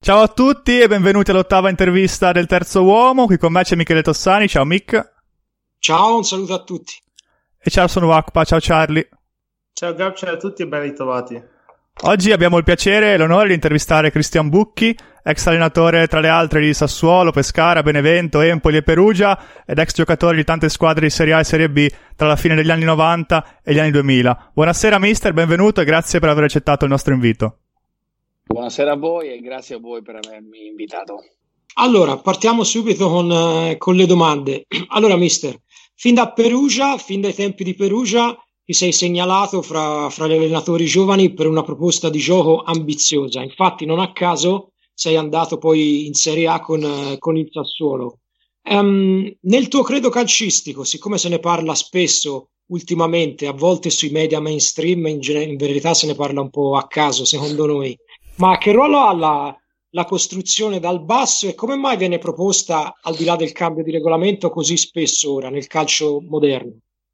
Ciao a tutti e benvenuti all'ottava intervista del Terzo Uomo. Qui con me c'è Michele Tossani. Ciao Mick. Ciao, un saluto a tutti. E ciao, sono Wakpa. Ciao Charlie. Ciao Gab, ciao a tutti e ben ritrovati. Oggi abbiamo il piacere e l'onore di intervistare Cristian Bucchi, ex allenatore tra le altre di Sassuolo, Pescara, Benevento, Empoli e Perugia ed ex giocatore di tante squadre di Serie A e Serie B tra la fine degli anni 90 e gli anni 2000. Buonasera mister, benvenuto e grazie per aver accettato il nostro invito. Buonasera a voi e grazie a voi per avermi invitato. Allora, partiamo subito con le domande. Allora, mister, fin dai tempi di Perugia, ti sei segnalato fra gli allenatori giovani per una proposta di gioco ambiziosa. Infatti, non a caso sei andato poi in Serie A con il Sassuolo. Nel tuo credo calcistico, siccome se ne parla spesso ultimamente, a volte sui media mainstream, in verità se ne parla un po' a caso, secondo noi. Ma che ruolo ha la costruzione dal basso e come mai viene proposta, al di là del cambio di regolamento, così spesso ora nel calcio moderno?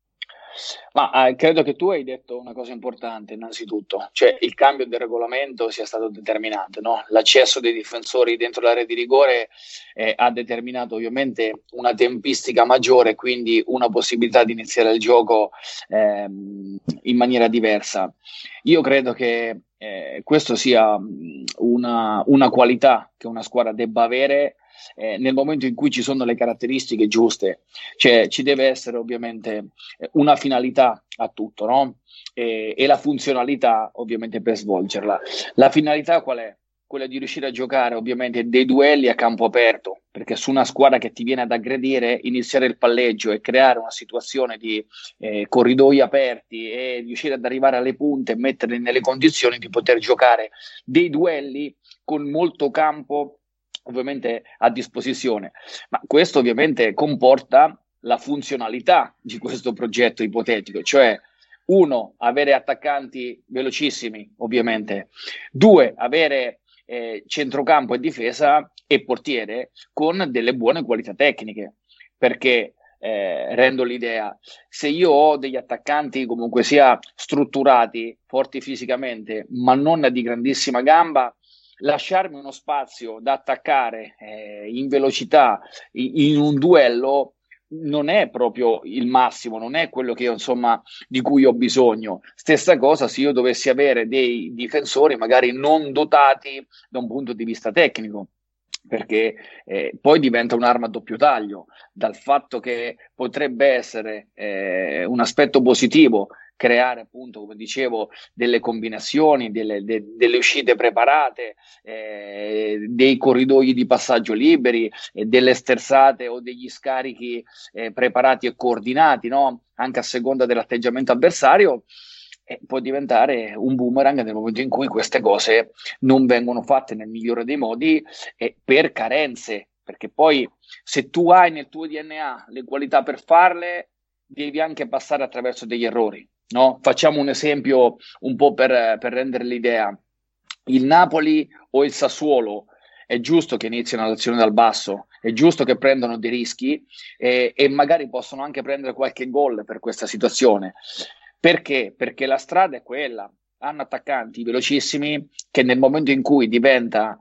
Ma credo che tu hai detto una cosa importante innanzitutto, cioè il cambio del regolamento sia stato determinante, no? L'accesso dei difensori dentro l'area di rigore ha determinato ovviamente una tempistica maggiore, quindi una possibilità di iniziare il gioco in maniera diversa. Io credo che questo sia una qualità che una squadra debba avere nel momento in cui ci sono le caratteristiche giuste, cioè ci deve essere ovviamente una finalità a tutto, no? E la funzionalità ovviamente per svolgerla. La finalità qual è? Quella di riuscire a giocare ovviamente dei duelli a campo aperto, perché su una squadra che ti viene ad aggredire, iniziare il palleggio e creare una situazione di corridoi aperti e riuscire ad arrivare alle punte e metterli nelle condizioni di poter giocare dei duelli con molto campo ovviamente a disposizione. Ma questo ovviamente comporta la funzionalità di questo progetto ipotetico, cioè uno, avere attaccanti velocissimi ovviamente, due, avere centrocampo e difesa e portiere con delle buone qualità tecniche, perché rendo l'idea, se io ho degli attaccanti comunque sia strutturati, forti fisicamente, ma non di grandissima gamba, lasciarmi uno spazio da attaccare in velocità in un duello non è proprio il massimo, non è quello che io, insomma, di cui ho bisogno. Stessa cosa se io dovessi avere dei difensori magari non dotati da un punto di vista tecnico, perché poi diventa un'arma a doppio taglio, dal fatto che potrebbe essere un aspetto positivo creare appunto, come dicevo, delle combinazioni, delle uscite preparate, dei corridoi di passaggio liberi, delle sterzate o degli scarichi preparati e coordinati, no? Anche a seconda dell'atteggiamento avversario, può diventare un boomerang nel momento in cui queste cose non vengono fatte nel migliore dei modi per carenze, perché poi se tu hai nel tuo DNA le qualità per farle, devi anche passare attraverso degli errori. No? Facciamo un esempio un po' per rendere l'idea. Il Napoli o il Sassuolo è giusto che iniziano l'azione dal basso, è giusto che prendano dei rischi e magari possono anche prendere qualche gol per questa situazione. Perché? Perché la strada è quella. Hanno attaccanti velocissimi che nel momento in cui diventa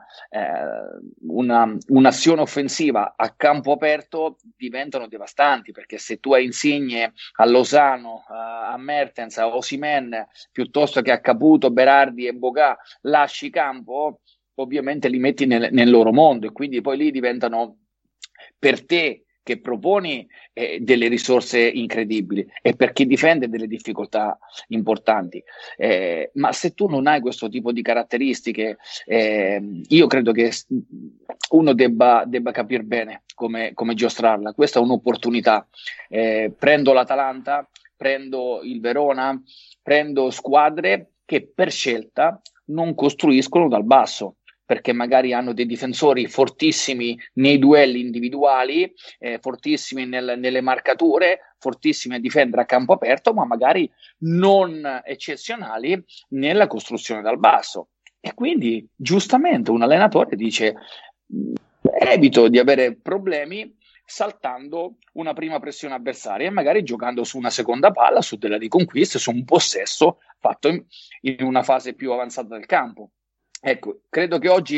un'azione offensiva a campo aperto diventano devastanti, perché se tu hai Insigne, a Lozano, a Mertens, a Osimhen, piuttosto che a Caputo, Berardi e Boga, lasci campo, ovviamente li metti nel loro mondo e quindi poi lì diventano per te che proponi delle risorse incredibili e per chi difende delle difficoltà importanti, ma se tu non hai questo tipo di caratteristiche, io credo che uno debba capire bene come giostrarla. Questa è un'opportunità. Prendo l'Atalanta, prendo il Verona, prendo squadre che per scelta non costruiscono dal basso, perché magari hanno dei difensori fortissimi nei duelli individuali, fortissimi nelle marcature, fortissimi a difendere a campo aperto, ma magari non eccezionali nella costruzione dal basso. E quindi giustamente un allenatore dice: evito di avere problemi saltando una prima pressione avversaria e magari giocando su una seconda palla, su della riconquista, su un possesso fatto in una fase più avanzata del campo. Ecco, credo che oggi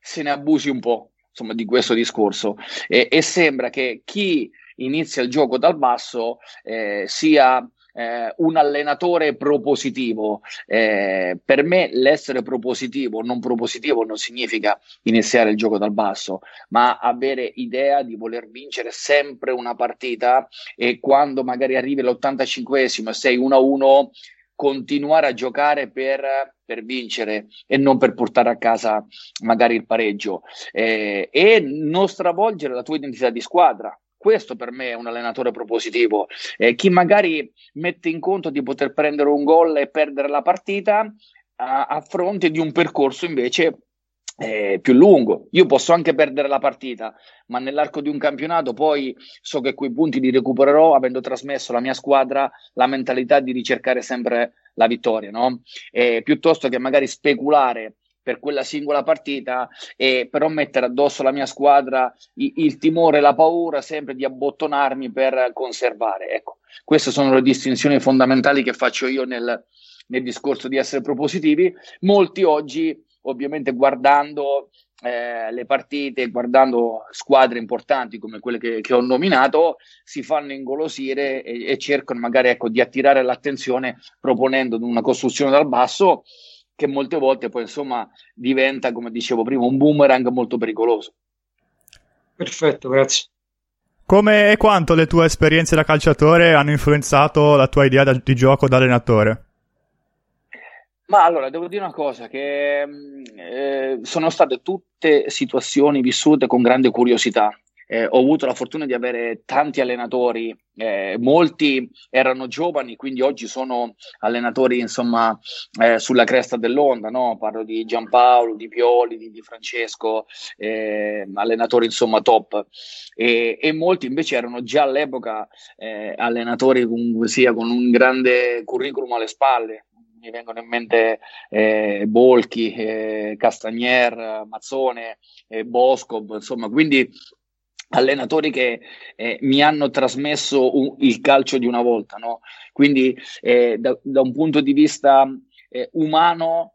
se ne abusi un po', insomma, di questo discorso, e sembra che chi inizia il gioco dal basso sia un allenatore propositivo. Per me l'essere propositivo, non propositivo, non significa iniziare il gioco dal basso, ma avere idea di voler vincere sempre una partita, e quando magari arrivi all'85esimo e sei 1-1, continuare a giocare per vincere e non per portare a casa magari il pareggio, e non stravolgere la tua identità di squadra. Questo per me è un allenatore propositivo. Chi magari mette in conto di poter prendere un gol e perdere la partita a fronte di un percorso invece più lungo. Io posso anche perdere la partita, ma nell'arco di un campionato poi so che quei punti li recupererò avendo trasmesso alla mia squadra la mentalità di ricercare sempre la vittoria, no? Piuttosto che magari speculare per quella singola partita e però mettere addosso alla mia squadra il timore e la paura sempre di abbottonarmi per conservare. Ecco, queste sono le distinzioni fondamentali che faccio io nel discorso di essere propositivi. Molti oggi, ovviamente, guardando le partite, guardando squadre importanti come quelle che ho nominato, si fanno ingolosire e cercano magari, ecco, di attirare l'attenzione proponendo una costruzione dal basso che molte volte poi insomma diventa, come dicevo prima, un boomerang molto pericoloso. Perfetto, grazie. Come e quanto le tue esperienze da calciatore hanno influenzato la tua idea di gioco da allenatore? Ma allora, devo dire una cosa, che sono state tutte situazioni vissute con grande curiosità. Ho avuto la fortuna di avere tanti allenatori, molti erano giovani, quindi oggi sono allenatori, insomma, sulla cresta dell'onda, no? Parlo di Giampaolo, di Pioli, di Francesco, allenatori, insomma, top. E molti invece erano già all'epoca allenatori con un grande curriculum alle spalle. Mi vengono in mente Bolchi, Castagnier, Mazzone, Bosco, insomma, quindi allenatori che mi hanno trasmesso il calcio di una volta, no? Quindi da un punto di vista umano,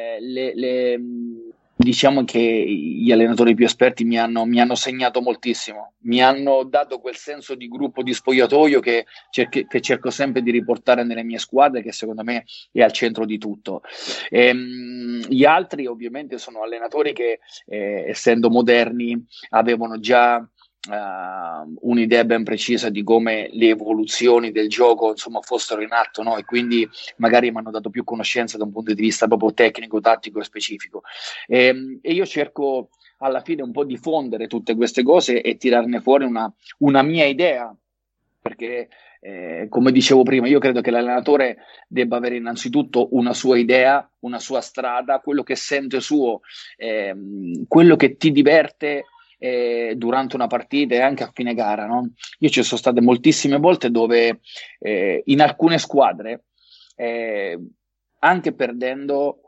diciamo che gli allenatori più esperti mi hanno segnato moltissimo, mi hanno dato quel senso di gruppo, di spogliatoio che cerco sempre di riportare nelle mie squadre, che secondo me è al centro di tutto. Gli altri ovviamente sono allenatori che essendo moderni avevano già un'idea ben precisa di come le evoluzioni del gioco, insomma, fossero in atto, no? E quindi magari mi hanno dato più conoscenza da un punto di vista proprio tecnico, tattico e specifico, e io cerco alla fine un po' di fondere tutte queste cose e tirarne fuori una mia idea, perché come dicevo prima, io credo che l'allenatore debba avere innanzitutto una sua idea, una sua strada, quello che sente suo, quello che ti diverte durante una partita e anche a fine gara, no? Io ci sono state moltissime volte dove in alcune squadre, anche perdendo,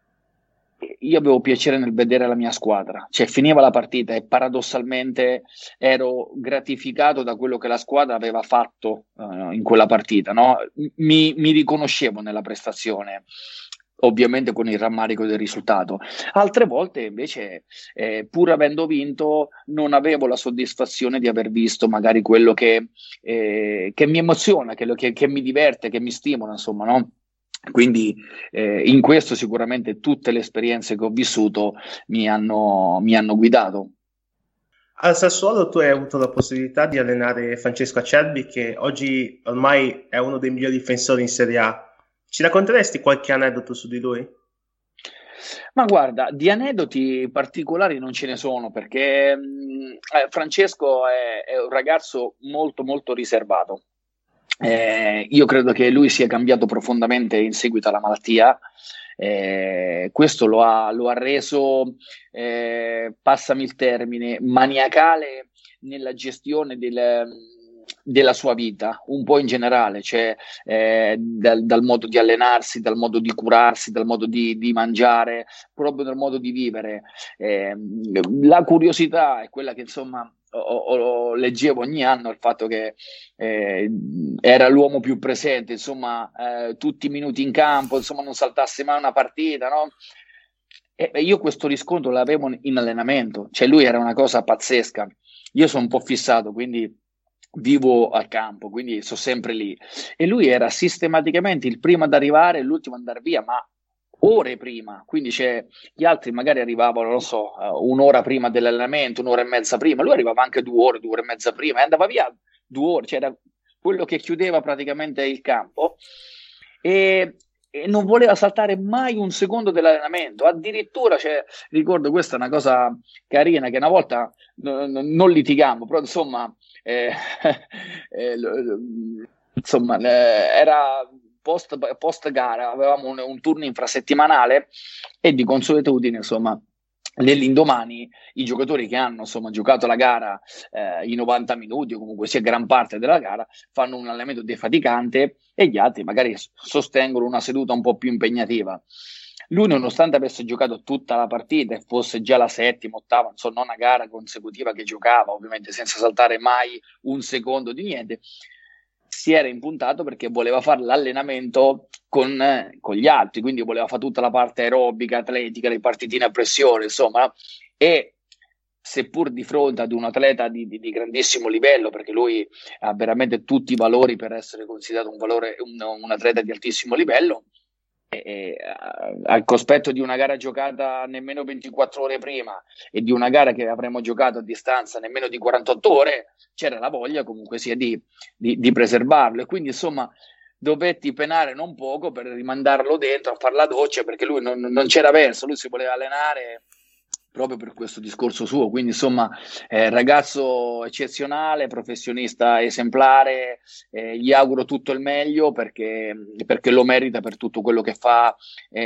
io avevo piacere nel vedere la mia squadra, cioè finiva la partita e paradossalmente ero gratificato da quello che la squadra aveva fatto in quella partita, no? Mi riconoscevo nella prestazione, ovviamente con il rammarico del risultato. Altre volte invece, pur avendo vinto, non avevo la soddisfazione di aver visto magari quello che mi emoziona, che mi diverte, che mi stimola, insomma, no? Quindi in questo sicuramente tutte le esperienze che ho vissuto mi hanno guidato. Al Sassuolo tu hai avuto la possibilità di allenare Francesco Acerbi, che oggi ormai è uno dei migliori difensori in Serie A. Ci racconteresti qualche aneddoto su di lui? Ma guarda, di aneddoti particolari non ce ne sono, perché Francesco è un ragazzo molto molto riservato. Io credo che lui sia cambiato profondamente in seguito alla malattia. Questo lo ha reso, passami il termine, maniacale nella gestione della sua vita, un po' in generale, cioè dal modo di allenarsi, dal modo di curarsi, dal modo di mangiare, proprio dal modo di vivere. La curiosità è quella che, insomma, leggevo ogni anno, il fatto che era l'uomo più presente, insomma, tutti i minuti in campo, insomma, non saltasse mai una partita, no? io questo riscontro l'avevo in allenamento, cioè lui era una cosa pazzesca. Io sono un po' fissato, quindi vivo al campo, quindi sono sempre lì. E lui era sistematicamente il primo ad arrivare e l'ultimo ad andare via, ma ore prima. Quindi gli altri magari arrivavano, non so, un'ora prima dell'allenamento, un'ora e mezza prima. Lui arrivava anche 2 ore, 2 ore e mezza prima e andava via 2 ore, cioè era quello che chiudeva praticamente il campo. E non voleva saltare mai un secondo dell'allenamento, addirittura, ricordo, questa è una cosa carina, che una volta non litigammo, però insomma, insomma era post gara, avevamo un turno infrasettimanale e di consuetudine, insomma, nell'indomani i giocatori che hanno insomma giocato la gara i 90 minuti o comunque sia gran parte della gara fanno un allenamento defaticante e gli altri magari sostengono una seduta un po' più impegnativa. Lui, nonostante avesse giocato tutta la partita e fosse già la settima, ottava, insomma una gara consecutiva che giocava, ovviamente senza saltare mai un secondo di niente, si era impuntato perché voleva fare l'allenamento con gli altri, quindi voleva fare tutta la parte aerobica, atletica, le partitine a pressione, insomma, e seppur di fronte ad un atleta di grandissimo livello, perché lui ha veramente tutti i valori per essere considerato un atleta di altissimo livello, al cospetto di una gara giocata nemmeno 24 ore prima e di una gara che avremmo giocato a distanza nemmeno di 48 ore, c'era la voglia comunque sia di preservarlo, e quindi insomma dovetti penare non poco per rimandarlo dentro a fare la doccia, perché lui non c'era verso, lui si voleva allenare proprio per questo discorso suo. Quindi insomma ragazzo eccezionale, professionista esemplare, gli auguro tutto il meglio perché lo merita per tutto quello che fa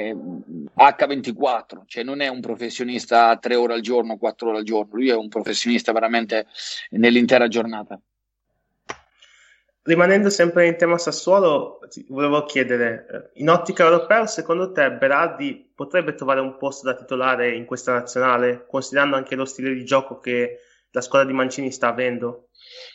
H24, cioè non è un professionista 3 ore al giorno, 4 ore al giorno, lui è un professionista veramente nell'intera giornata. Rimanendo sempre in tema Sassuolo, ti volevo chiedere, in ottica europea, secondo te Berardi potrebbe trovare un posto da titolare in questa nazionale, considerando anche lo stile di gioco che la squadra di Mancini sta avendo?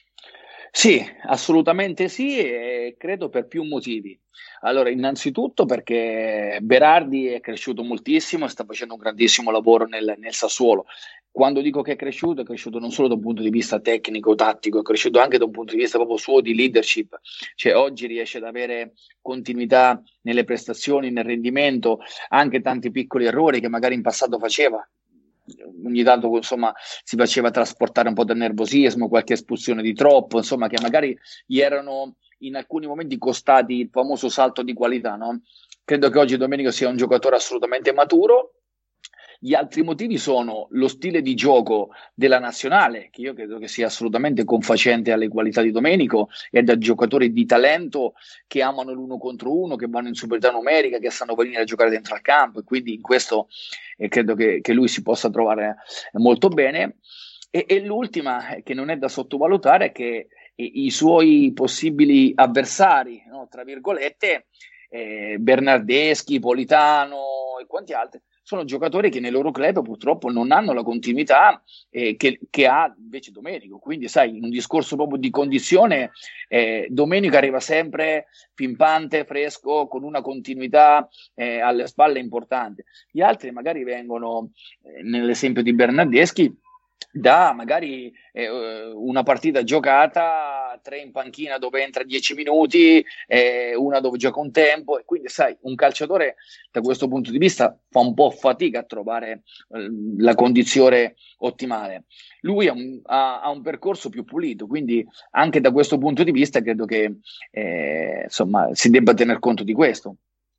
Sì, assolutamente sì, e credo per più motivi. Allora, innanzitutto perché Berardi è cresciuto moltissimo e sta facendo un grandissimo lavoro nel Sassuolo. Quando dico che è cresciuto non solo da un punto di vista tecnico, tattico, è cresciuto anche da un punto di vista proprio suo di leadership. Cioè oggi riesce ad avere continuità nelle prestazioni, nel rendimento, anche tanti piccoli errori che magari in passato faceva. Ogni tanto insomma si faceva trasportare un po' dal nervosismo, qualche espulsione di troppo, insomma, che magari gli erano in alcuni momenti costati il famoso salto di qualità, no? Credo che oggi Domenico sia un giocatore assolutamente maturo. Gli altri motivi sono lo stile di gioco della nazionale, che io credo che sia assolutamente confacente alle qualità di Domenico, e da giocatori di talento che amano l'uno contro uno, che vanno in superiorità numerica, che sanno venire a giocare dentro al campo, e quindi in questo credo che lui si possa trovare molto bene. E l'ultima, che non è da sottovalutare, è che i suoi possibili avversari, no, tra virgolette, Bernardeschi, Politano e quanti altri, sono giocatori che nei loro club purtroppo non hanno la continuità che ha invece Domenico. Quindi sai, in un discorso proprio di condizione, Domenico arriva sempre pimpante, fresco, con una continuità alle spalle importante. Gli altri magari vengono, nell'esempio di Bernardeschi, da magari una partita giocata, 3 in panchina dove entra 10 minuti, una dove gioca un tempo, e quindi sai, un calciatore da questo punto di vista fa un po' fatica a trovare la condizione ottimale. Lui ha un percorso più pulito, quindi anche da questo punto di vista credo che insomma si debba tener conto di questo.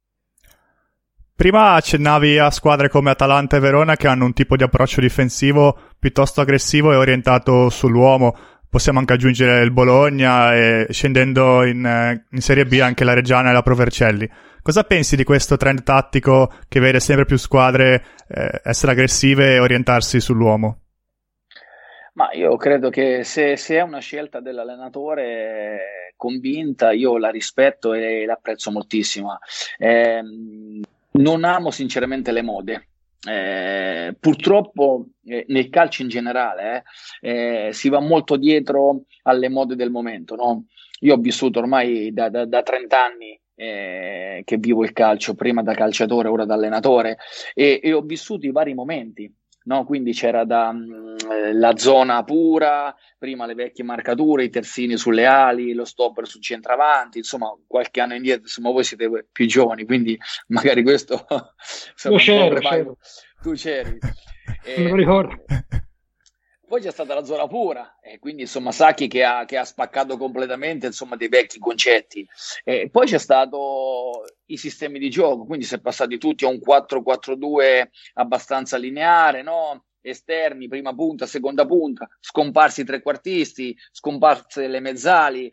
Prima accennavi a squadre come Atalanta e Verona che hanno un tipo di approccio difensivo piuttosto aggressivo e orientato sull'uomo. Possiamo anche aggiungere il Bologna e, scendendo in Serie B, anche la Reggiana e la Pro Vercelli. Cosa pensi di questo trend tattico che vede sempre più squadre essere aggressive e orientarsi sull'uomo? Ma io credo che se è una scelta dell'allenatore convinta, io la rispetto e l'apprezzo moltissimo. Non amo sinceramente le mode. Purtroppo nel calcio in generale si va molto dietro alle mode del momento, no? Io ho vissuto ormai da 30 anni che vivo il calcio, prima da calciatore, ora da allenatore, e ho vissuto i vari momenti. No, quindi c'era la zona pura, prima le vecchie marcature, i terzini sulle ali, lo stopper sul centravanti, insomma qualche anno indietro, insomma voi siete più giovani, quindi magari questo Io c'ero. Tu c'eri. Non lo ricordo. Poi c'è stata la zona pura, e quindi insomma Sacchi che ha spaccato completamente insomma dei vecchi concetti. Poi c'è stato i sistemi di gioco, quindi si è passati tutti a un 4-4-2 abbastanza lineare, no? Esterni, prima punta, seconda punta, scomparsi i trequartisti, scomparse le mezzali,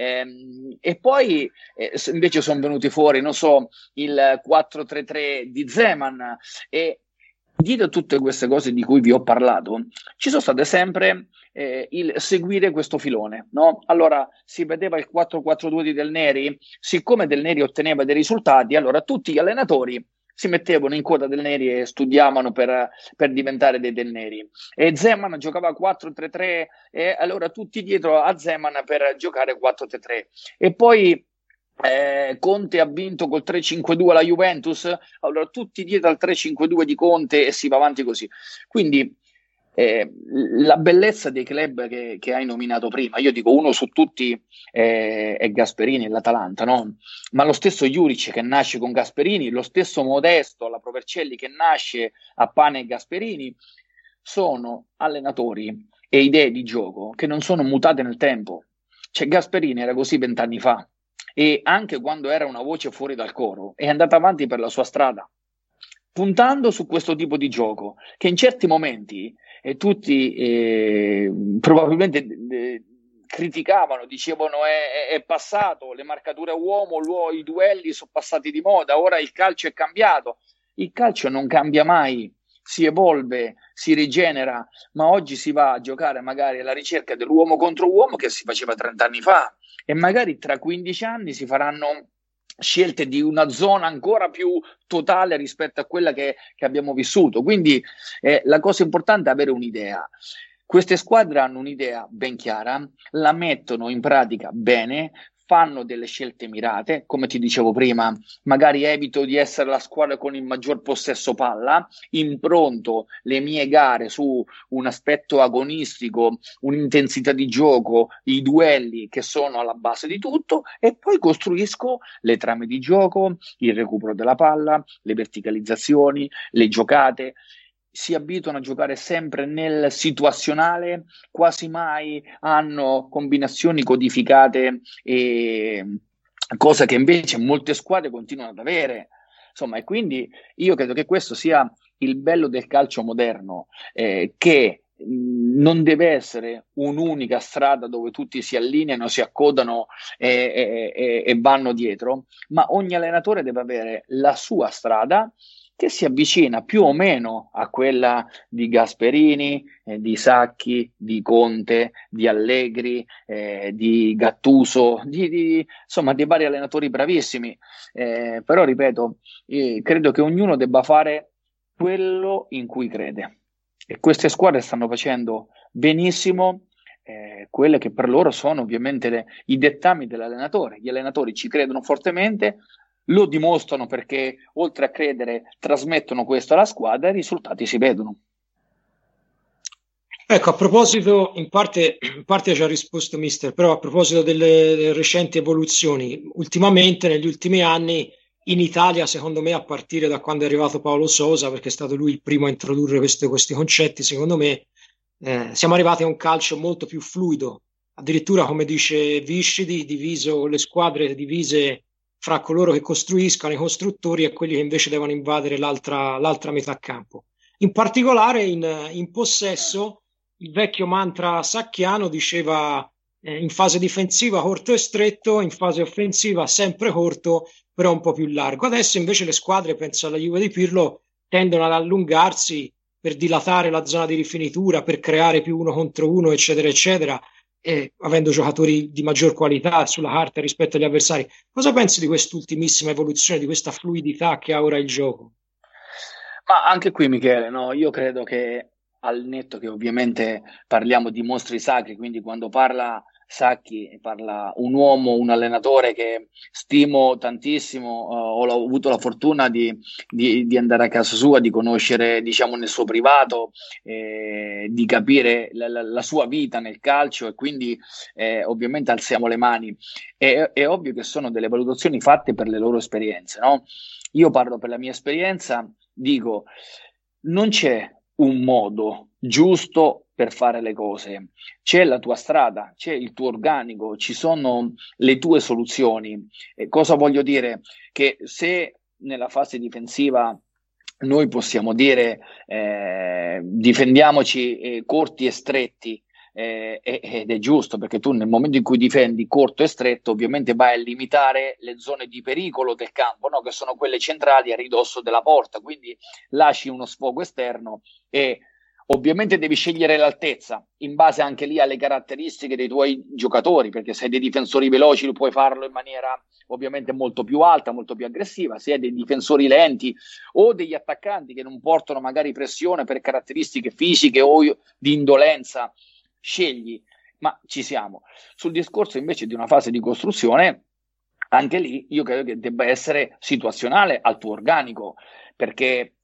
e poi invece sono venuti fuori, non so, il 4-3-3 di Zeman, e dietro tutte queste cose di cui vi ho parlato, ci sono state sempre il seguire questo filone, no? Allora si vedeva il 4-4-2 di Del Neri, siccome Del Neri otteneva dei risultati, allora tutti gli allenatori si mettevano in coda Del Neri e studiavano per diventare dei Del Neri. E Zeman giocava 4-3-3 e allora tutti dietro a Zeman per giocare 4-3-3. E poi Conte ha vinto col 3-5-2 alla Juventus, allora tutti dietro al 3-5-2 di Conte e si va avanti così. Quindi la bellezza dei club che hai nominato prima, io dico uno su tutti è Gasperini e l'Atalanta, no? Ma lo stesso Juric che nasce con Gasperini, lo stesso Modesto alla Provercelli che nasce a Pane e Gasperini, sono allenatori e idee di gioco che non sono mutate nel tempo. Cioè Gasperini era così 20 anni fa, e anche quando era una voce fuori dal coro è andata avanti per la sua strada, puntando su questo tipo di gioco che in certi momenti tutti probabilmente criticavano, dicevano è passato, le marcature a uomo, i duelli sono passati di moda, ora il calcio è cambiato. Il calcio non cambia mai, si evolve, si rigenera, ma oggi si va a giocare magari alla ricerca dell'uomo contro uomo che si faceva 30 anni fa, e magari tra 15 anni si faranno scelte di una zona ancora più totale rispetto a quella che abbiamo vissuto. Quindi la cosa importante è avere un'idea. Queste squadre hanno un'idea ben chiara, la mettono in pratica bene, fanno delle scelte mirate, come ti dicevo prima, magari evito di essere la squadra con il maggior possesso palla, impronto le mie gare su un aspetto agonistico, un'intensità di gioco, i duelli che sono alla base di tutto, e poi costruisco le trame di gioco, il recupero della palla, le verticalizzazioni, le giocate. Si abituano a giocare sempre nel situazionale, quasi mai hanno combinazioni codificate, e cosa che invece molte squadre continuano ad avere. Insomma, e quindi io credo che questo sia il bello del calcio moderno, che non deve essere un'unica strada dove tutti si allineano, si accodano e vanno dietro, ma ogni allenatore deve avere la sua strada che si avvicina più o meno a quella di Gasperini, di Sacchi, di Conte, di Allegri, di Gattuso, insomma di vari allenatori bravissimi. Però ripeto, credo che ognuno debba fare quello in cui crede, e queste squadre stanno facendo benissimo quelle che per loro sono ovviamente i dettami dell'allenatore. Gli allenatori ci credono fortemente, lo dimostrano perché oltre a credere trasmettono questo alla squadra e i risultati si vedono. Ecco, a proposito, in parte ha già risposto mister, però a proposito delle recenti evoluzioni, ultimamente, negli ultimi anni, in Italia, secondo me, a partire da quando è arrivato Paolo Sousa, perché è stato lui il primo a introdurre questi concetti, secondo me, siamo arrivati a un calcio molto più fluido, addirittura, come dice Viscidi, diviso le squadre divise fra coloro che costruiscono, i costruttori, e quelli che invece devono invadere l'altra metà campo. In particolare in possesso, il vecchio mantra sacchiano diceva in fase difensiva corto e stretto, in fase offensiva sempre corto, però un po' più largo. Adesso invece le squadre, penso alla Juve di Pirlo, tendono ad allungarsi per dilatare la zona di rifinitura, per creare più uno contro uno, eccetera, eccetera, e avendo giocatori di maggior qualità sulla carta rispetto agli avversari. Cosa pensi di quest'ultimissima evoluzione, di questa fluidità che ha ora il gioco? Ma anche qui, Michele, no, io credo che, al netto che ovviamente parliamo di mostri sacri, quindi quando parla Sacchi, parla un uomo, un allenatore che stimo tantissimo. Ho avuto la fortuna di andare a casa sua, di conoscere, diciamo, nel suo privato, di capire la sua vita nel calcio, e quindi ovviamente alziamo le mani. È ovvio che sono delle valutazioni fatte per le loro esperienze, no? Io parlo per la mia esperienza, dico, non c'è un modo giusto per fare le cose, c'è la tua strada, c'è il tuo organico, ci sono le tue soluzioni. E cosa voglio dire? Che se nella fase difensiva noi possiamo dire difendiamoci corti e stretti, ed è giusto, perché tu nel momento in cui difendi corto e stretto ovviamente vai a limitare le zone di pericolo del campo, no? Che sono quelle centrali a ridosso della porta, quindi lasci uno sfogo esterno e ovviamente devi scegliere l'altezza in base anche lì alle caratteristiche dei tuoi giocatori, perché se hai dei difensori veloci puoi farlo in maniera ovviamente molto più alta, molto più aggressiva. Se hai dei difensori lenti o degli attaccanti che non portano magari pressione per caratteristiche fisiche o di indolenza, scegli. Ma ci siamo. Sul discorso invece di una fase di costruzione, anche lì io credo che debba essere situazionale al tuo organico, perché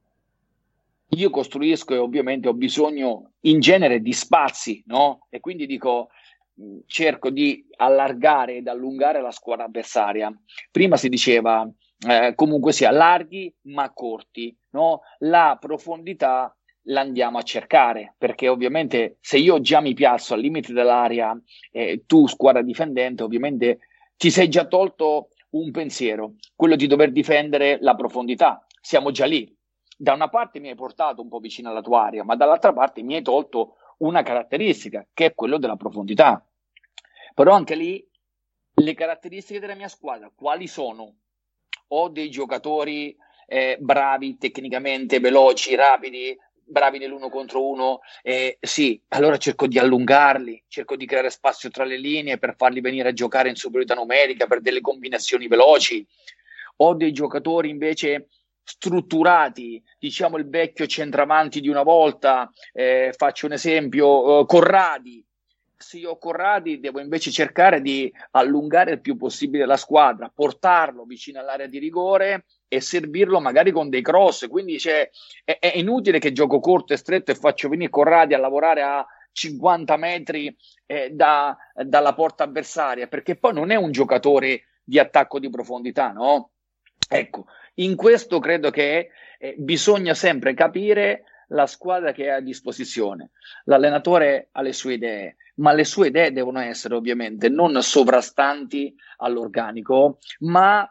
io costruisco e ovviamente ho bisogno in genere di spazi, no? E quindi dico, cerco di allargare ed allungare la squadra avversaria. Prima si diceva comunque sia larghi ma corti, no? La profondità la andiamo a cercare, perché ovviamente se io già mi piazzo al limite dell'area, tu squadra difendente, ovviamente ti sei già tolto un pensiero, quello di dover difendere la profondità. Siamo già lì. Da una parte mi hai portato un po' vicino alla tua area, ma dall'altra parte mi hai tolto una caratteristica, che è quello della profondità. Però anche lì le caratteristiche della mia squadra quali sono? Ho dei giocatori bravi tecnicamente, veloci, rapidi, bravi nell'uno contro uno, sì, allora cerco di allungarli, cerco di creare spazio tra le linee per farli venire a giocare in superiorità numerica per delle combinazioni veloci. Ho dei giocatori invece strutturati, diciamo il vecchio centravanti di una volta, faccio un esempio, Corradi. Se io ho Corradi devo invece cercare di allungare il più possibile la squadra, portarlo vicino all'area di rigore e servirlo magari con dei cross, quindi è inutile che gioco corto e stretto e faccio venire Corradi a lavorare a 50 metri dalla porta avversaria, perché poi non è un giocatore di attacco di profondità, no? Ecco, in questo credo che bisogna sempre capire la squadra che è a disposizione. L'allenatore ha le sue idee, ma le sue idee devono essere ovviamente non sovrastanti all'organico, ma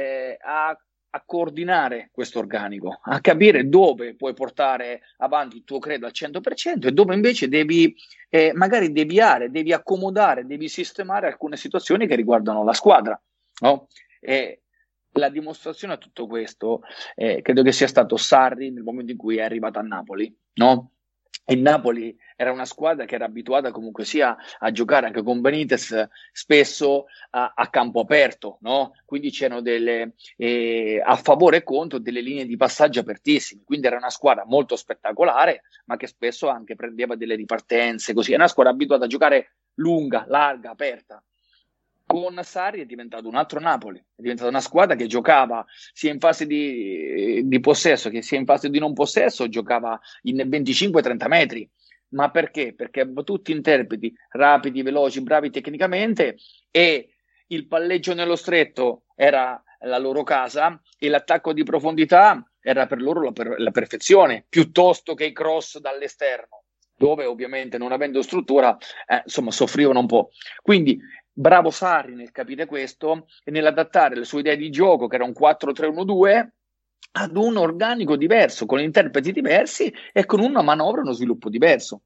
a coordinare questo organico, a capire dove puoi portare avanti il tuo credo al 100% e dove invece devi magari deviare, devi accomodare, devi sistemare alcune situazioni che riguardano la squadra, no? La dimostrazione a tutto questo credo che sia stato Sarri nel momento in cui è arrivato a Napoli, no? Il Napoli era una squadra che era abituata comunque sia a giocare anche con Benitez spesso a campo aperto, no? Quindi c'erano delle a favore e contro delle linee di passaggio apertissime, quindi era una squadra molto spettacolare, ma che spesso anche prendeva delle ripartenze, così. È una squadra abituata a giocare lunga, larga, aperta. Con Sarri è diventato un altro Napoli, è diventata una squadra che giocava sia in fase di possesso che sia in fase di non possesso, giocava in 25-30 metri. Ma perché? Perché tutti interpreti rapidi, veloci, bravi tecnicamente, e il palleggio nello stretto era la loro casa e l'attacco di profondità era per loro la perfezione, piuttosto che i cross dall'esterno, dove ovviamente non avendo struttura insomma soffrivano un po'. Quindi bravo Sarri nel capire questo e nell'adattare le sue idee di gioco, che era un 4-3-1-2, ad un organico diverso, con interpreti diversi e con una manovra, uno sviluppo diverso.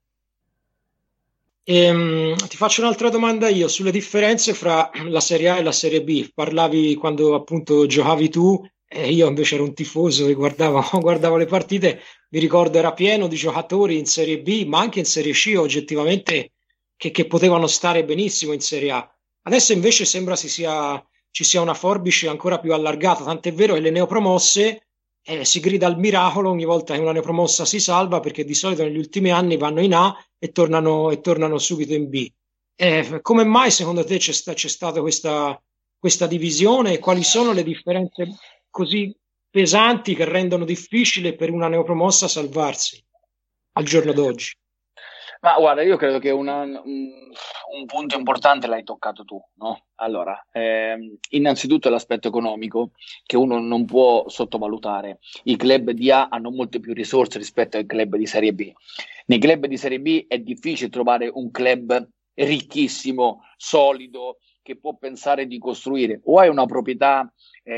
Ti faccio un'altra domanda io sulle differenze fra la Serie A e la Serie B. Parlavi quando appunto giocavi tu e io invece ero un tifoso e guardavo le partite. Mi ricordo era pieno di giocatori in Serie B, ma anche in Serie C oggettivamente che potevano stare benissimo in Serie A. Adesso invece sembra ci sia una forbice ancora più allargata, tant'è vero che le neopromosse si grida al miracolo ogni volta che una neopromossa si salva, perché di solito negli ultimi anni vanno in A e tornano subito in B. Come mai secondo te c'è stata questa divisione e quali sono le differenze così pesanti che rendono difficile per una neopromossa salvarsi al giorno d'oggi? Ma guarda, io credo che un punto importante l'hai toccato tu, no? Allora, innanzitutto l'aspetto economico che uno non può sottovalutare. I club di A hanno molte più risorse rispetto ai club di Serie B. Nei club di Serie B è difficile trovare un club ricchissimo, solido, che può pensare di costruire. O hai una proprietà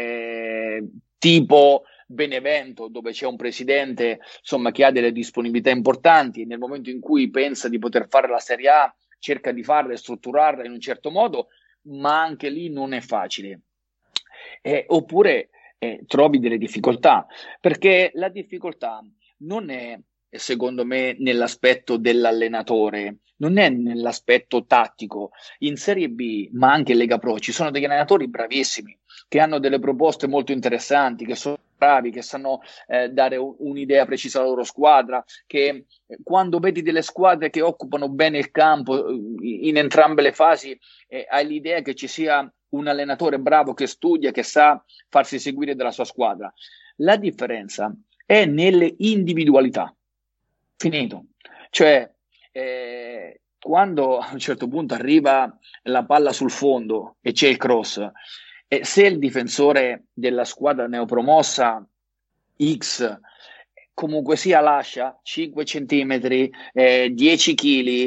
tipo Benevento, dove c'è un presidente, insomma, che ha delle disponibilità importanti e nel momento in cui pensa di poter fare la Serie A cerca di farla e strutturarla in un certo modo, ma anche lì non è facile. Oppure trovi delle difficoltà, perché la difficoltà non è, secondo me, nell'aspetto dell'allenatore, non è nell'aspetto tattico. In Serie B, ma anche in Lega Pro, ci sono degli allenatori bravissimi che hanno delle proposte molto interessanti, che sono bravi, che sanno dare un'idea precisa alla loro squadra, che quando vedi delle squadre che occupano bene il campo in entrambe le fasi, hai l'idea che ci sia un allenatore bravo che studia, che sa farsi seguire dalla sua squadra. La differenza è nelle individualità. Finito. Cioè, quando a un certo punto arriva la palla sul fondo e c'è il cross, se il difensore della squadra neopromossa X comunque sia lascia 5 centimetri, 10 kg,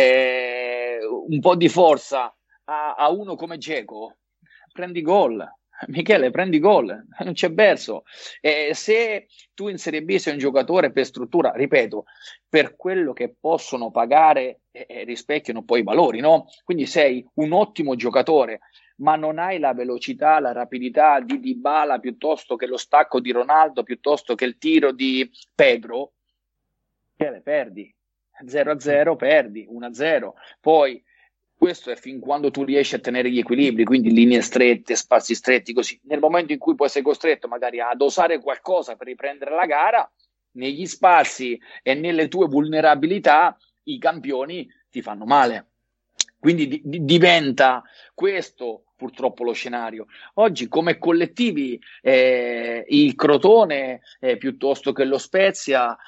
un po' di forza a uno come Dzeko, prendi gol. Michele, prendi gol, non c'è verso. Se tu in Serie B sei un giocatore per struttura, ripeto, per quello che possono pagare rispecchiano poi i valori, no? Quindi sei un ottimo giocatore, ma non hai la velocità, la rapidità di Dybala, piuttosto che lo stacco di Ronaldo, piuttosto che il tiro di Pedro, perdi. 0-0, perdi 1-0. Poi questo è fin quando tu riesci a tenere gli equilibri, quindi linee strette, spazi stretti, così. Nel momento in cui poi sei costretto magari a dosare qualcosa per riprendere la gara, negli spazi e nelle tue vulnerabilità, i campioni ti fanno male. Quindi diventa questo purtroppo lo scenario. Oggi come collettivi il Crotone piuttosto che lo Spezia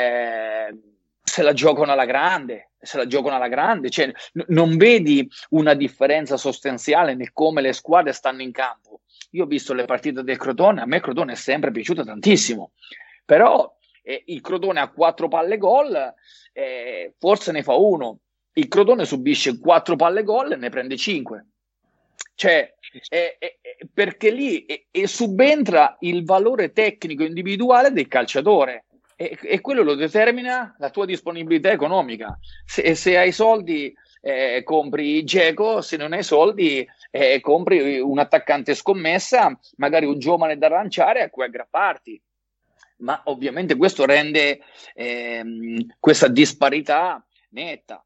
se la giocano alla grande, cioè, non vedi una differenza sostanziale nel come le squadre stanno in campo. Io ho visto le partite del Crotone, a me il Crotone è sempre piaciuto tantissimo, però il Crotone ha 4 palle gol, forse ne fa uno. Il Crotone subisce 4 palle gol e ne prende 5. Cioè, perché lì subentra il valore tecnico individuale del calciatore e quello lo determina la tua disponibilità economica. Se hai soldi compri Dzeko, se non hai soldi compri un attaccante scommessa, magari un giovane da lanciare a cui aggrapparti. Ma ovviamente questo rende questa disparità netta.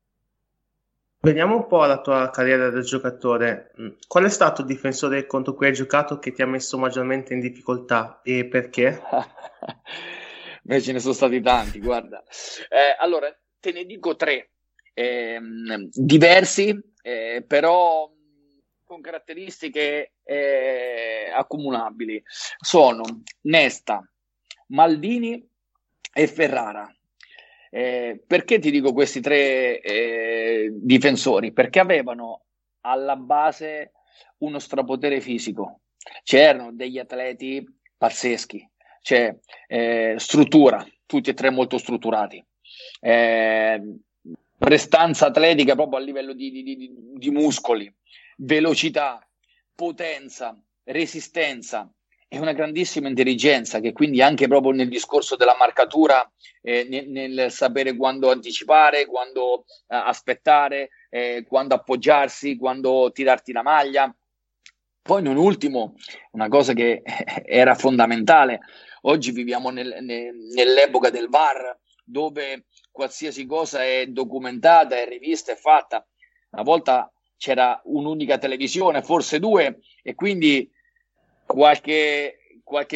Veniamo un po' alla tua carriera da giocatore. Qual è stato il difensore contro cui hai giocato che ti ha messo maggiormente in difficoltà e perché? Beh, ce ne sono stati tanti, guarda. Allora, te ne dico 3, diversi, però con caratteristiche accomunabili. Sono Nesta, Maldini e Ferrara. Perché ti dico questi 3 difensori? Perché avevano alla base uno strapotere fisico, c'erano degli atleti pazzeschi, cioè struttura, tutti e 3 molto strutturati, prestanza atletica proprio a livello di muscoli, velocità, potenza, resistenza e una grandissima intelligenza, che quindi anche proprio nel discorso della marcatura, nel sapere quando anticipare, quando aspettare, quando appoggiarsi, quando tirarti la maglia. Poi non ultimo, una cosa che era fondamentale, oggi viviamo nell'epoca del VAR, dove qualsiasi cosa è documentata, è rivista, è fatta. Una volta c'era un'unica televisione, forse 2, e quindi qualche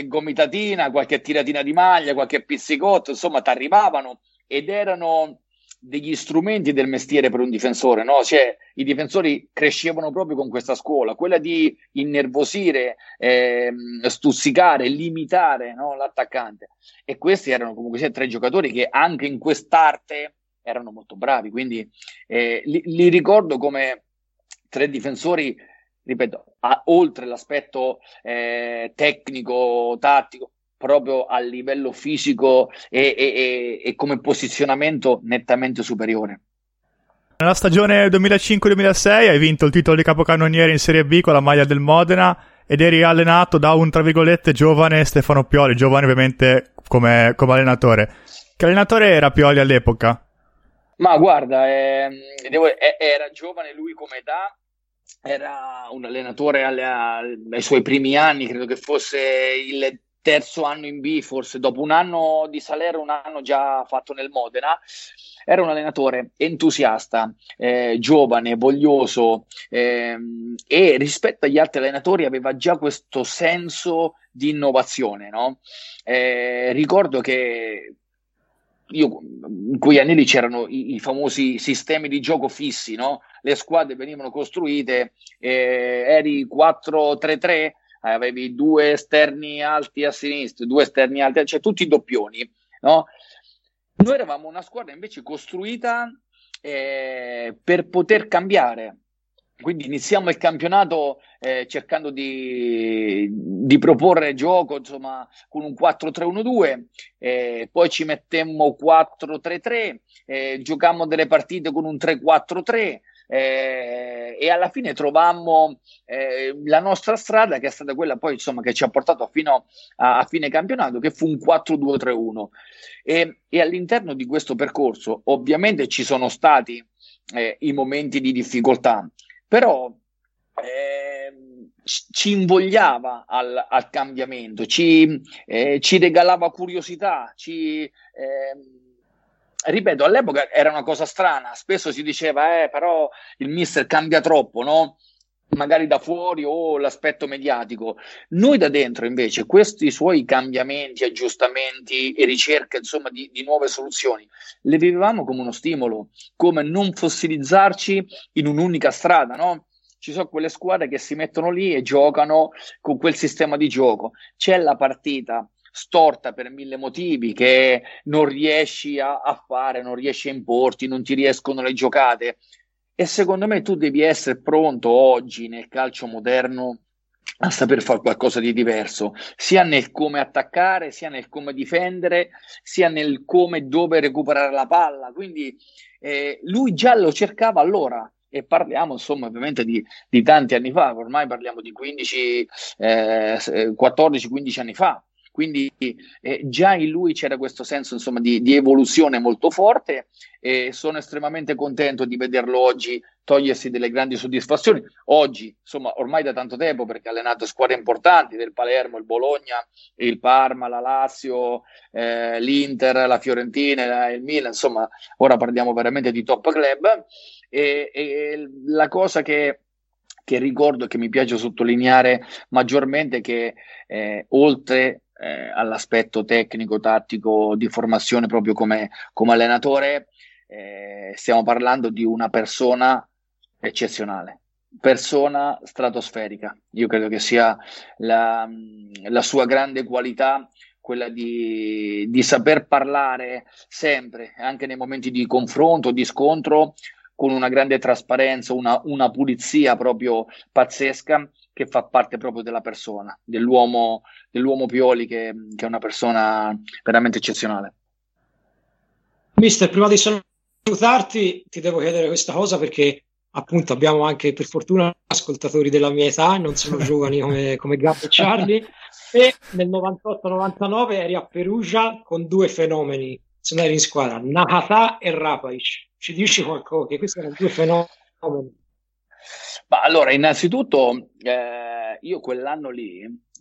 gomitatina, qualche tiratina di maglia, qualche pizzicotto, insomma, ti arrivavano ed erano degli strumenti del mestiere per un difensore, no? Cioè, i difensori crescevano proprio con questa scuola, quella di innervosire, stuzzicare, limitare, no, l'attaccante. E questi erano comunque sia 3 giocatori che anche in quest'arte erano molto bravi, quindi li ricordo come 3 difensori, ripeto, oltre l'aspetto tecnico, tattico, proprio a livello fisico e come posizionamento nettamente superiore. Nella stagione 2005-2006 hai vinto il titolo di capocannoniere in Serie B con la maglia del Modena ed eri allenato da un, tra virgolette, giovane Stefano Pioli, giovane ovviamente come allenatore. Che allenatore era Pioli all'epoca? Ma guarda, era giovane lui come età, era un allenatore ai suoi primi anni, credo che fosse il terzo anno in B, forse dopo un anno di Salerno, un anno già fatto nel Modena. Era un allenatore entusiasta, giovane, voglioso, e rispetto agli altri allenatori aveva già questo senso di innovazione, no? Ricordo che in quegli anni lì c'erano i famosi sistemi di gioco fissi, no? Le squadre venivano costruite, eri 4-3-3, avevi 2 esterni alti a sinistra, 2 esterni alti, cioè tutti i doppioni, no? Noi eravamo una squadra invece costruita per poter cambiare. Quindi iniziamo il campionato cercando di proporre gioco, insomma, con un 4-3-1-2, poi ci mettemmo 4-3-3, giocammo delle partite con un 3-4-3, e alla fine trovammo la nostra strada, che è stata quella poi, insomma, che ci ha portato fino a fine campionato, che fu un 4-2-3-1. E all'interno di questo percorso ovviamente ci sono stati i momenti di difficoltà, però ci invogliava al cambiamento, ci regalava curiosità, ripeto, all'epoca era una cosa strana, spesso si diceva però il mister cambia troppo, no? Magari da fuori o l'aspetto mediatico. Noi da dentro invece questi suoi cambiamenti, aggiustamenti e ricerche, insomma, di nuove soluzioni le vivevamo come uno stimolo, come non fossilizzarci in un'unica strada, no? Ci sono quelle squadre che si mettono lì e giocano con quel sistema di gioco. C'è la partita storta per 1000 motivi che non riesci a fare, non riesci a importi, non ti riescono le giocate. E secondo me tu devi essere pronto oggi nel calcio moderno a saper fare qualcosa di diverso, sia nel come attaccare, sia nel come difendere, sia nel come e dove recuperare la palla. Quindi lui già lo cercava allora, e parliamo insomma ovviamente di tanti anni fa, ormai parliamo di 14-15 anni fa. Quindi già in lui c'era questo senso, insomma, di evoluzione molto forte, e sono estremamente contento di vederlo oggi togliersi delle grandi soddisfazioni. Oggi, insomma, ormai da tanto tempo, perché ha allenato squadre importanti del Palermo, il Bologna, il Parma, la Lazio, l'Inter, la Fiorentina, il Milan, insomma, ora parliamo veramente di top club. E la cosa che ricordo e che mi piace sottolineare maggiormente è che oltre all'aspetto tecnico, tattico, di formazione proprio come allenatore, stiamo parlando di una persona eccezionale, persona stratosferica. Io credo che sia la sua grande qualità quella di saper parlare sempre, anche nei momenti di confronto, di scontro, con una grande trasparenza, una pulizia proprio pazzesca, che fa parte proprio della persona, dell'uomo Pioli, che è una persona veramente eccezionale. Mister, prima di salutarti ti devo chiedere questa cosa, perché appunto abbiamo anche, per fortuna, ascoltatori della mia età, non sono giovani come Gabbo e Charlie, e nel 98-99 eri a Perugia con 2 fenomeni, se non eri in squadra, Nakata e Rapaic. Ci dici qualcosa? Che questi erano 2 fenomeni. Ma allora, innanzitutto, io quell'anno lì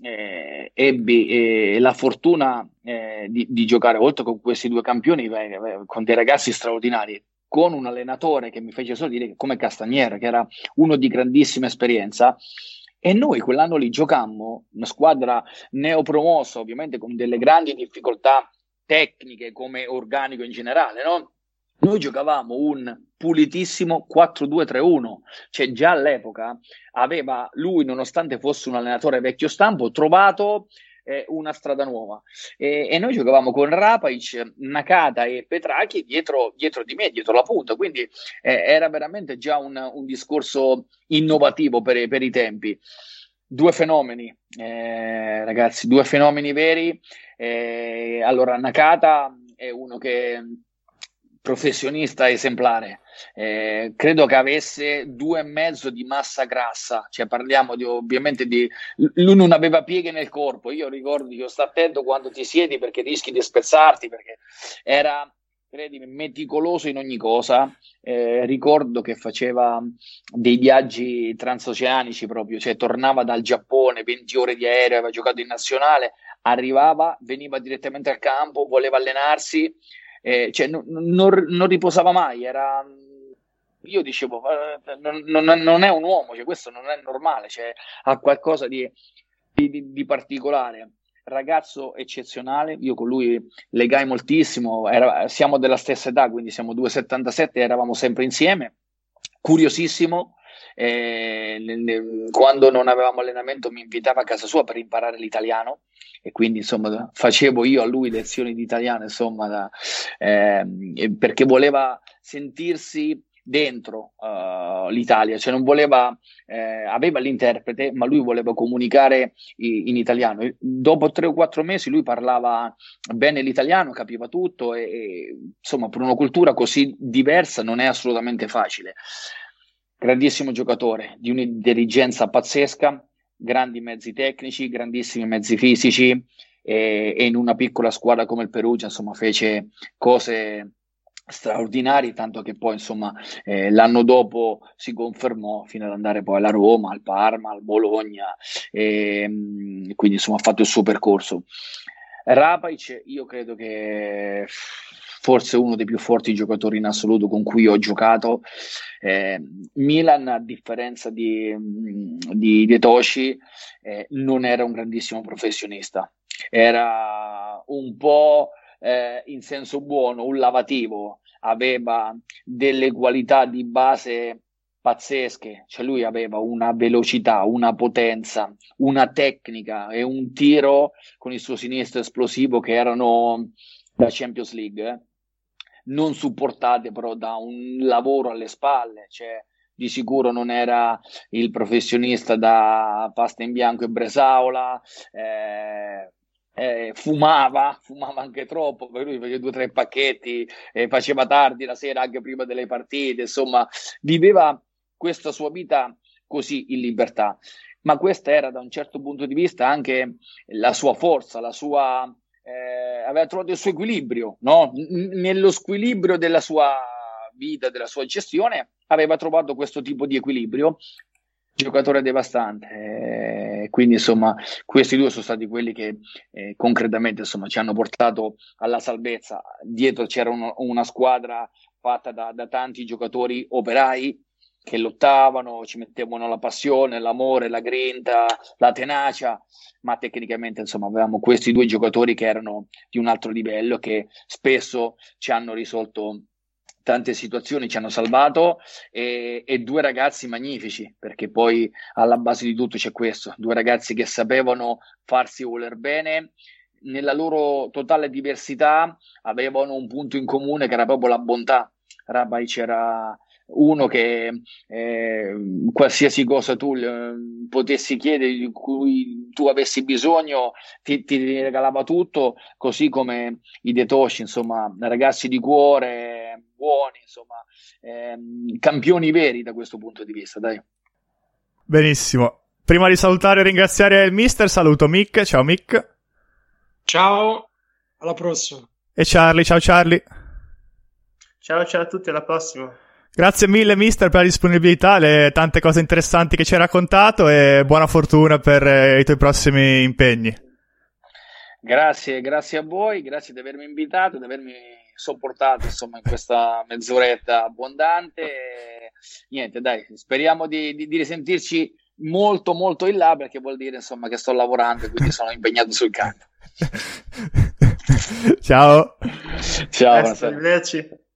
ebbi la fortuna di giocare, oltre con questi 2 campioni, con dei ragazzi straordinari, con un allenatore che mi fece sorridere come Castagnera, che era uno di grandissima esperienza. E noi quell'anno lì giocammo una squadra neopromossa, ovviamente con delle grandi difficoltà tecniche come organico in generale, no? Noi giocavamo un pulitissimo 4-2-3-1, cioè già all'epoca aveva lui, nonostante fosse un allenatore vecchio stampo, trovato una strada nuova, e noi giocavamo con Rapaic, Nakata e Petrachi dietro di me, dietro la punta, quindi era veramente già un discorso innovativo per i tempi. Due fenomeni, ragazzi, due fenomeni veri. Allora, Nakata è uno che professionista esemplare, credo che avesse 2,5 di massa grassa, cioè parliamo ovviamente di, lui non aveva pieghe nel corpo. Io ricordo, io sto attento quando ti siedi perché rischi di spezzarti, perché era, credimi, meticoloso in ogni cosa. Ricordo che faceva dei viaggi transoceanici proprio, cioè tornava dal Giappone, 20 ore di aereo, aveva giocato in nazionale, arrivava, veniva direttamente al campo, voleva allenarsi, cioè non riposava mai. Io dicevo, non è un uomo, cioè questo non è normale, cioè ha qualcosa di particolare. Ragazzo eccezionale, io con lui legai moltissimo, siamo della stessa età, quindi siamo 2,77, eravamo sempre insieme, curiosissimo. Quando non avevamo allenamento mi invitava a casa sua per imparare l'italiano, e quindi insomma facevo io a lui lezioni di italiano, insomma, perché voleva sentirsi dentro l'Italia, cioè non voleva, aveva l'interprete, ma lui voleva comunicare in italiano. Dopo 3 o 4 mesi lui parlava bene l'italiano, capiva tutto, e insomma per una cultura così diversa non è assolutamente facile. Grandissimo giocatore, di un'intelligenza pazzesca, grandi mezzi tecnici, grandissimi mezzi fisici, e in una piccola squadra come il Perugia, insomma, fece cose straordinarie, tanto che poi, insomma, l'anno dopo si confermò fino ad andare poi alla Roma, al Parma, al Bologna, e quindi insomma ha fatto il suo percorso. Rapaic, io credo che forse uno dei più forti giocatori in assoluto con cui ho giocato. Milan, a differenza di Toshi, non era un grandissimo professionista, era un po' in senso buono un lavativo, aveva delle qualità di base pazzesche, cioè lui aveva una velocità, una potenza, una tecnica e un tiro con il suo sinistro esplosivo che erano da Champions League, non supportate però da un lavoro alle spalle, cioè di sicuro non era il professionista da pasta in bianco e bresaola, fumava anche troppo, per lui faceva 2 o 3 pacchetti, faceva tardi la sera anche prima delle partite, insomma viveva questa sua vita così in libertà, ma questa era da un certo punto di vista anche la sua forza, la sua aveva trovato il suo equilibrio, no? Nello squilibrio della sua vita, della sua gestione, aveva trovato questo tipo di equilibrio. Giocatore devastante, quindi insomma questi due sono stati quelli che concretamente insomma ci hanno portato alla salvezza. Dietro c'era una squadra fatta da tanti giocatori operai che lottavano, ci mettevano la passione, l'amore, la grinta, la tenacia, ma tecnicamente insomma avevamo questi due giocatori che erano di un altro livello, che spesso ci hanno risolto tante situazioni, ci hanno salvato, e 2 ragazzi magnifici, perché poi alla base di tutto c'è questo: 2 ragazzi che sapevano farsi voler bene, nella loro totale diversità avevano un punto in comune che era proprio la bontà. Rapaic era uno che qualsiasi cosa tu potessi chiedere, di cui tu avessi bisogno, ti regalava tutto, così come i De Toshi, insomma ragazzi di cuore, buoni, insomma campioni veri da questo punto di vista, dai. Benissimo, prima di salutare e ringraziare il mister, saluto Mick. Ciao Mick. Ciao, alla prossima. E Charlie, ciao Charlie. Ciao a tutti, alla prossima. Grazie mille mister per la disponibilità, le tante cose interessanti che ci hai raccontato, e buona fortuna per i tuoi prossimi impegni. Grazie a voi, grazie di avermi invitato, di avermi sopportato insomma in questa mezz'oretta abbondante. Niente, dai, speriamo di risentirci molto in là, perché vuol dire insomma che sto lavorando e quindi sono impegnato sul campo. Ciao. Ciao, arrivederci.